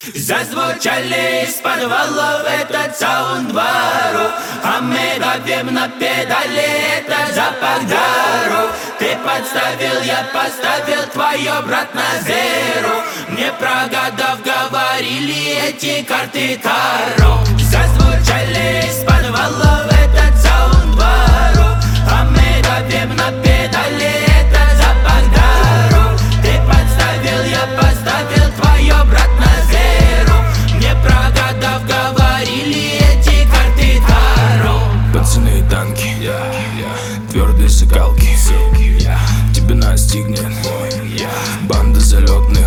Зазвучали из подвалов этот саундбару, а мы давим на педали, это запах дару. Ты подставил, я поставил, твой брат на зеро. Мне про годов говорили эти карты Таро. Зазвучали из подвалов этот саундбару, а мы давим на педали, это запах дару. Ты подставил, я поставил, твой брат на зеро. Мне про годов говорили эти карты Таро. Пацаны и танки, твердые сокалки, тебе настигнет банда залетных.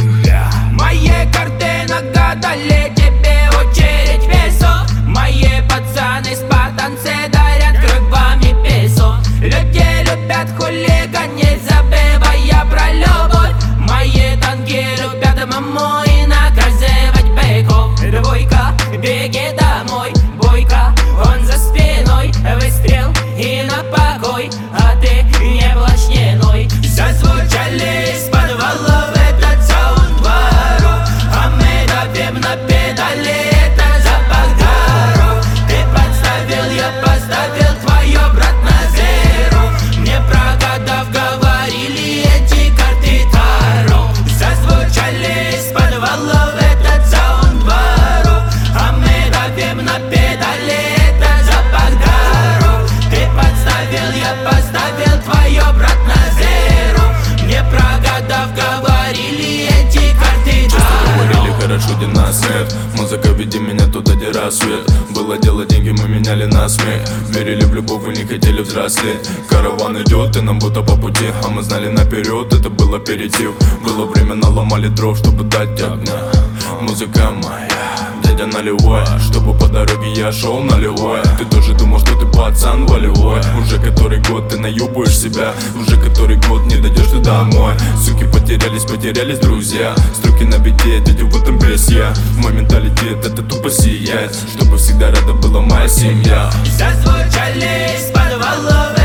Мои карты нагадали, тебе очередь весо. Мои пацаны спартанцы дарят кругами песо. Люди любят хулиганить, забывая про любовь. Мои танки любят маму и наказывать быков. Двойка, беги домой, бойка, он за спиной. Выстрел и на покой, а ты не блажненой. Зазвучали из подвалов этот саундбару, а мы давим на педали, это запах дару. Ты подставил, я поставил, твой брат на зеро. Мне про годов говорили эти карты Таро. Зазвучали из подвалов этот саундбару, а мы давим на педали, это запах дару. Ты подставил, я поставил, твой брат на зеро. Мне про годов говорили эти карты Таро. Говорили хорошо, где нас нет. Музыка, веди меня туда, где рассвет. Было дело, деньги мы меняли на смех. Верили в любовь, вы не хотели взрослеть. Караван идет, и нам будто по пути, а мы знали наперед, это был аперитив. Было время, наломали дров, чтобы дать огня. Музыка моя, дядя налевой, чтобы по дороге я шел наливой. Ты тоже думал, что ты пацан волевой. Уже который год ты наебываешь себя, уже который год не дойдешь ты домой. Суки потерялись друзья. Строки на бите, дядя в этом весь я. Мой менталитет это тупо сиять, чтобы всегда рада была моя семья. Зазвучали из подвалов